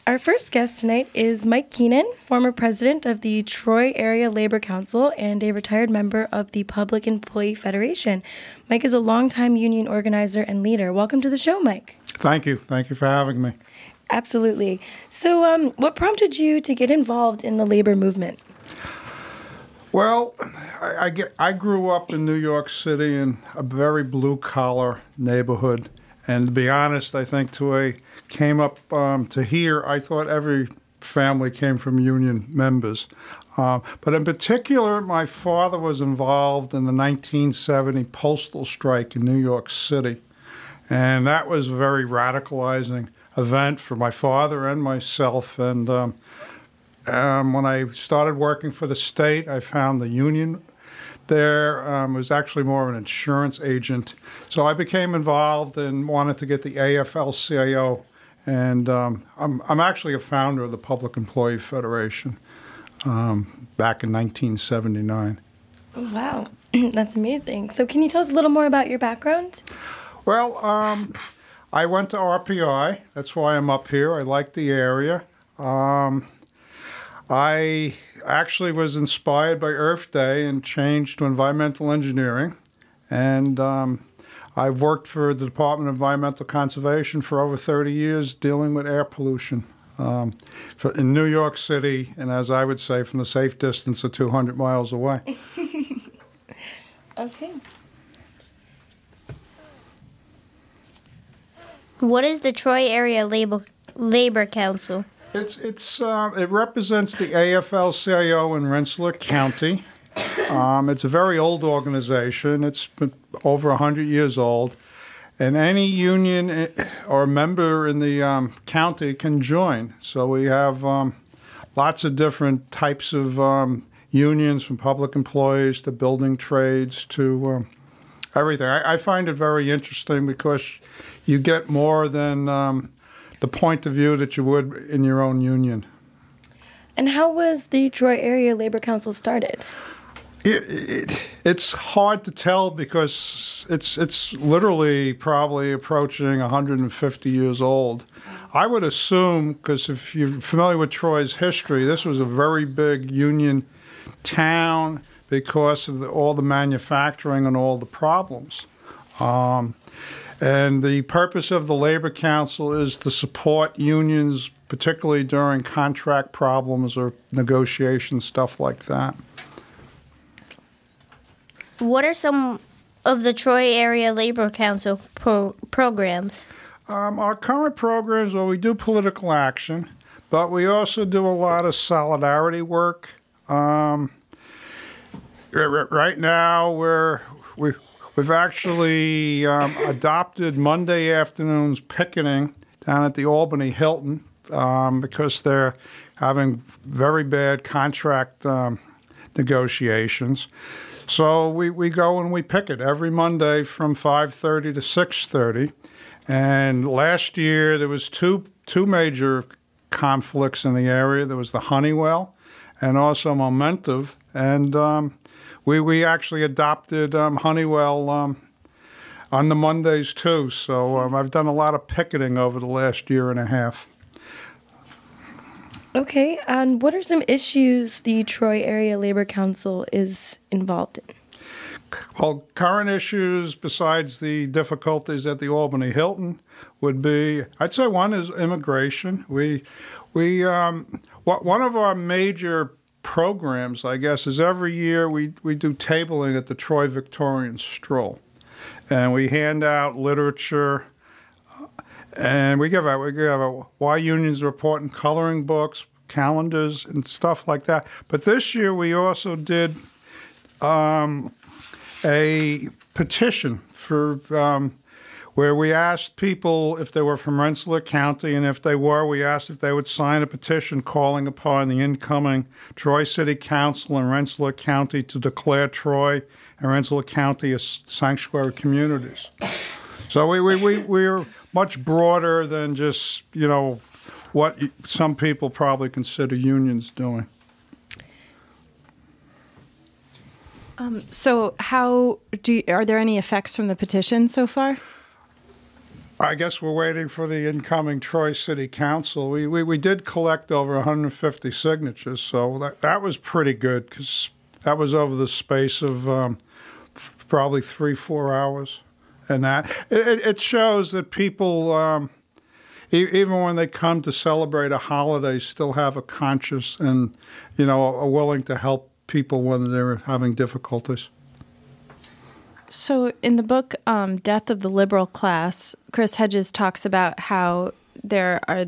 Our first guest tonight is Mike Keenan, former president of the Troy Area Labor Council and a retired member of the Public Employee Federation. Mike is a longtime union organizer and leader. Welcome to the show, Mike. Thank you. Thank you for having me. Absolutely. So what prompted you to get involved in the labor movement? Well, I grew up in New York City in a very blue-collar neighborhood. And to be honest, I think came up to here, I thought every family came from union members. But in particular, my father was involved in the 1970 postal strike in New York City. And that was a very radicalizing event for my father and myself. And when I started working for the state, I found the union there was actually more of an insurance agent. So I became involved and wanted to get the AFL-CIO. And I'm actually a founder of the Public Employee Federation back in 1979. Oh, wow. That's amazing. So can you tell us a little more about your background? Well, I went to RPI. That's why I'm up here. I like the area. I actually was inspired by Earth Day and changed to environmental engineering. And I've worked for the Department of Environmental Conservation for over 30 years dealing with air pollution in New York City, and as I would say, from the safe distance of 200 miles away. Okay. What is the Troy Area Labor Council? It represents the AFL-CIO in Rensselaer County. It's a very old organization. It's been over 100 years old. And any union or member in the county can join. So we have lots of different types of unions, from public employees to building trades to everything. I find it very interesting because you get more than the point of view that you would in your own union. And how was the Troy Area Labor Council started? It's hard to tell because it's literally probably approaching 150 years old. I would assume, because if you're familiar with Troy's history, this was a very big union town because of all the manufacturing and all the problems. And the purpose of the Labor Council is to support unions, particularly during contract problems or negotiation, stuff like that. What are some of the Troy Area Labor Council programs? Our current programs, well, we do political action, but we also do a lot of solidarity work. Right now, we've actually adopted Monday afternoons picketing down at the Albany Hilton because they're having very bad contract negotiations. So we go and we picket every Monday from 5:30 to 6:30. And last year there was two major conflicts in the area. There was the Honeywell and also Momentive. And we actually adopted Honeywell on the Mondays too. So I've done a lot of picketing over the last year and a half. Okay, and what are some issues the Troy Area Labor Council is involved in? Well, current issues besides the difficulties at the Albany Hilton would be, I'd say one is immigration. One of our major programs, I guess, is every year we do tabling at the Troy Victorian Stroll. And we hand out literature. And we give out why unions are important, coloring books, calendars, and stuff like that. But this year we also did a petition for where we asked people if they were from Rensselaer County, and if they were, we asked if they would sign a petition calling upon the incoming Troy City Council and Rensselaer County to declare Troy and Rensselaer County as sanctuary communities. So we're much broader than just, what some people probably consider unions doing. So are there any effects from the petition so far? I guess we're waiting for the incoming Troy City Council. We did collect over 150 signatures, so that was pretty good because that was over the space of probably 3-4 hours. And that it shows that people, even when they come to celebrate a holiday, still have a conscience and, are willing to help people when they're having difficulties. So in the book, Death of the Liberal Class, Chris Hedges talks about how there's a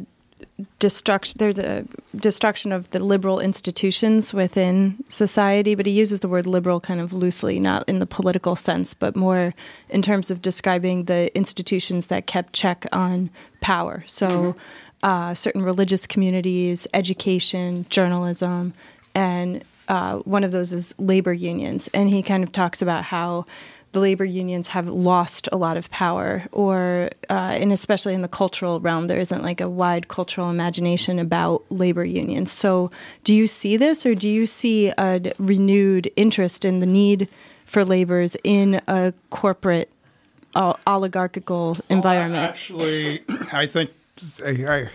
destruction of the liberal institutions within society, but he uses the word liberal kind of loosely, not in the political sense, but more in terms of describing the institutions that kept check on power. So certain religious communities, education, journalism, and one of those is labor unions. And he kind of talks about how the labor unions have lost a lot of power, and especially in the cultural realm, there isn't like a wide cultural imagination about labor unions. So do you see this, or do you see a renewed interest in the need for laborers in a corporate oligarchical environment? Well, actually, I think the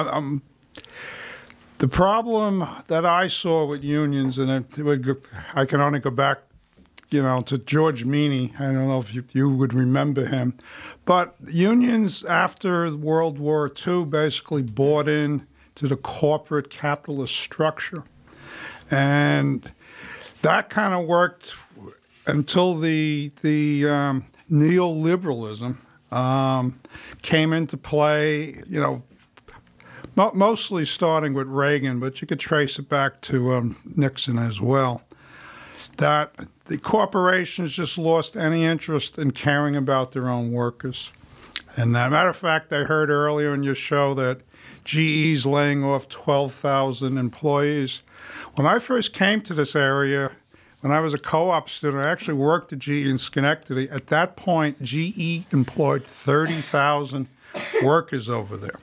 problem that I saw with unions, and I can only go back to George Meany. I don't know if you would remember him. But unions after World War II basically bought in to the corporate capitalist structure. And that kind of worked until the neoliberalism came into play, mostly starting with Reagan, but you could trace it back to Nixon as well. That the corporations just lost any interest in caring about their own workers. And as a matter of fact, I heard earlier in your show that GE's laying off 12,000 employees. When I first came to this area, when I was a co-op student, I actually worked at GE in Schenectady. At that point, GE employed 30,000 workers over there.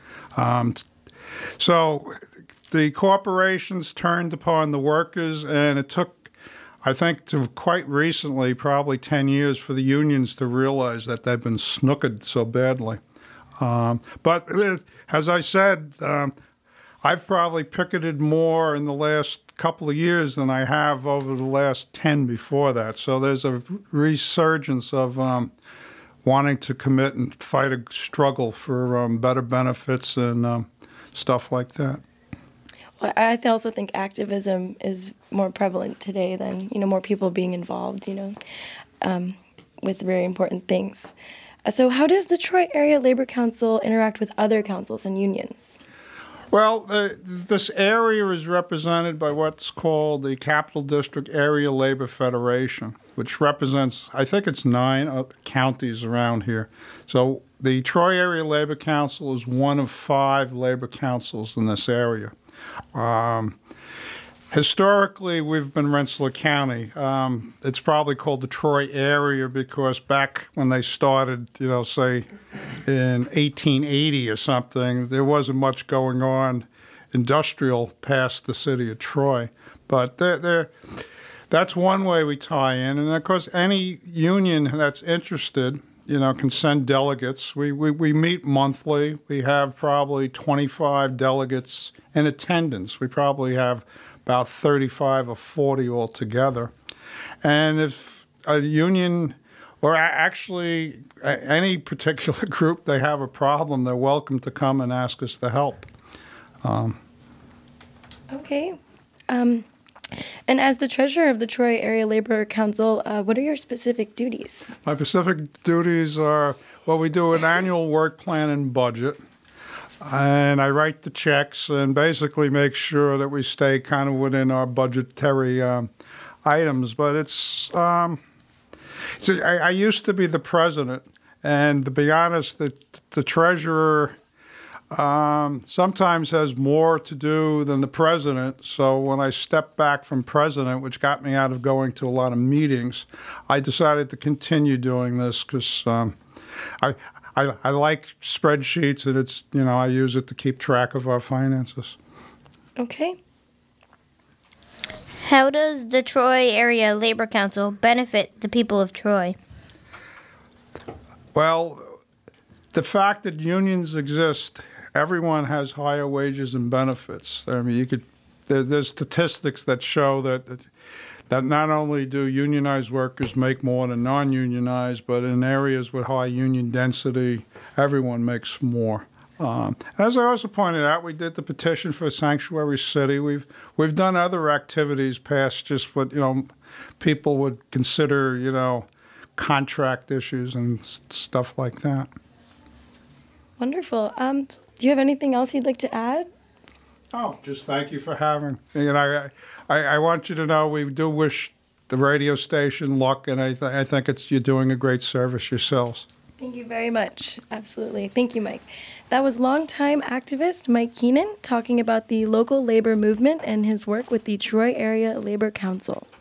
So the corporations turned upon the workers, and it took, I think, to quite recently, probably 10 years, for the unions to realize that they've been snookered so badly. But as I said, I've probably picketed more in the last couple of years than I have over the last 10 before that. So there's a resurgence of wanting to commit and fight a struggle for better benefits and stuff like that. Well, I also think activism is more prevalent today than, more people being involved, with very important things. So how does the Troy Area Labor Council interact with other councils and unions? Well, this area is represented by what's called the Capital District Area Labor Federation, which represents, I think it's 9 counties around here. So the Troy Area Labor Council is one of 5 labor councils in this area. Historically, we've been Rensselaer County. It's probably called the Troy area because back when they started, say in 1880 or something, there wasn't much going on industrial past the city of Troy. But that's one way we tie in. And, of course, any union that's interested, can send delegates. We meet monthly. We have probably 25 delegates in attendance. We probably have about 35 or 40 altogether. And if a union, or actually any particular group, they have a problem, they're welcome to come and ask us to help. Okay. And as the treasurer of the Troy Area Labor Council, what are your specific duties? My specific duties are, we do an annual work plan and budget. And I write the checks and basically make sure that we stay kind of within our budgetary items. But I used to be the president, and to be honest, the treasurer sometimes has more to do than the president. So when I stepped back from president, which got me out of going to a lot of meetings, I decided to continue doing this because I like spreadsheets, and it's, I use it to keep track of our finances. Okay. How does the Troy Area Labor Council benefit the people of Troy? Well, the fact that unions exist, everyone has higher wages and benefits. I mean, there's statistics that show that not only do unionized workers make more than non-unionized, but in areas with high union density, everyone makes more. As I also pointed out, we did the petition for a sanctuary city. We've done other activities past just what people would consider contract issues and stuff like that. Wonderful. Do you have anything else you'd like to add? Oh, just thank you for having. I want you to know we do wish the radio station luck, and I think you're doing a great service yourselves. Thank you very much. Absolutely. Thank you, Mike. That was longtime activist Mike Keenan talking about the local labor movement and his work with the Troy Area Labor Council.